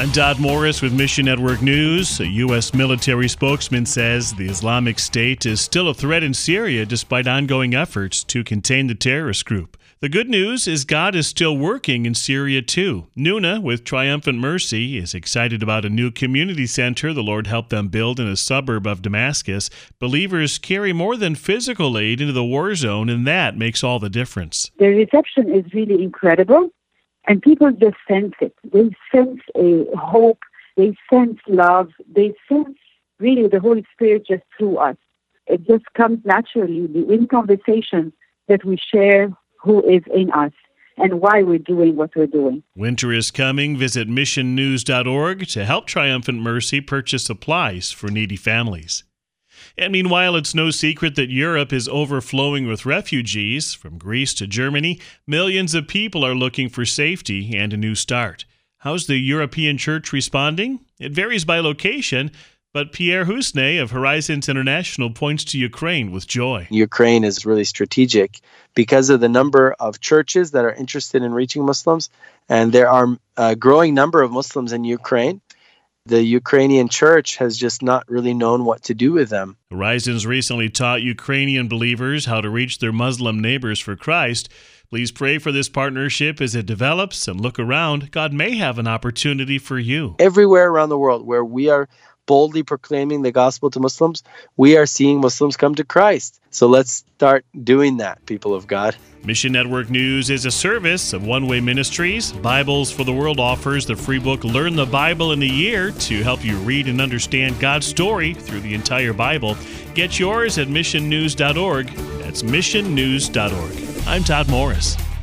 I'm Todd Morris with Mission Network News. A U.S. military spokesman says the Islamic State is still a threat in Syria despite ongoing efforts to contain the terrorist group. The good news is God is still working in Syria too. Nuna with Triumphant Mercy is excited about a new community center the Lord helped them build in a suburb of Damascus. Believers carry more than physical aid into the war zone, and that makes all the difference. The reception is really incredible. And people just sense it. They sense a hope. They sense love. They sense really the Holy Spirit just through us. It just comes naturally in conversation that we share who is in us and why we're doing what we're doing. Winter is coming. Visit missionnews.org to help Triumphant Mercy purchase supplies for needy families. And meanwhile, it's no secret that Europe is overflowing with refugees. From Greece to Germany, millions of people are looking for safety and a new start. How's the European Church responding? It varies by location, but Pierre Husney of Horizons International points to Ukraine with joy. Ukraine is really strategic because of the number of churches that are interested in reaching Muslims, and there are a growing number of Muslims in Ukraine. The Ukrainian church has just not really known what to do with them. Horizons recently taught Ukrainian believers how to reach their Muslim neighbors for Christ. Please pray for this partnership as it develops and look around. God may have an opportunity for you. Everywhere around the world where we are boldly proclaiming the gospel to Muslims, we are seeing Muslims come to Christ. So let's start doing that, people of God. Mission Network News is a service of One Way Ministries. Bibles for the World offers the free book Learn the Bible in a Year to help you read and understand God's story through the entire Bible. Get yours at missionnews.org. That's missionnews.org. I'm Todd Morris.